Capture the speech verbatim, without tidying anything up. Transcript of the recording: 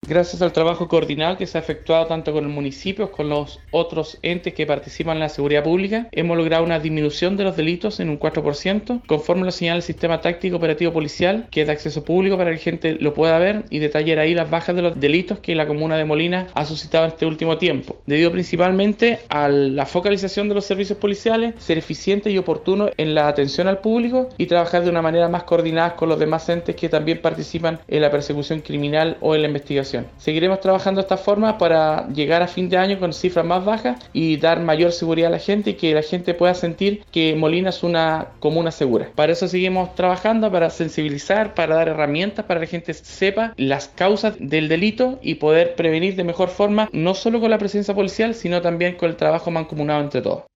Gracias al trabajo coordinado que se ha efectuado tanto con el municipio como con los otros entes que participan en la seguridad pública, hemos logrado una disminución de los delitos en un cuatro por ciento, conforme lo señala el sistema táctico operativo policial, que es de acceso público para que la gente lo pueda ver y detallar ahí las bajas de los delitos que la comuna de Molina ha suscitado en este último tiempo, debido principalmente a la focalización de los servicios policiales, ser eficiente y oportuno en la atención al público y trabajar de una manera más coordinada con los demás entes que también participan en la persecución criminal o en la investigación. Seguiremos trabajando de esta forma para llegar a fin de año con cifras más bajas y dar mayor seguridad a la gente y que la gente pueda sentir que Molina es una comuna segura. Para eso seguimos trabajando, para sensibilizar, para dar herramientas para que la gente sepa las causas del delito y poder prevenir de mejor forma, no solo con la presencia policial, sino también con el trabajo mancomunado entre todos.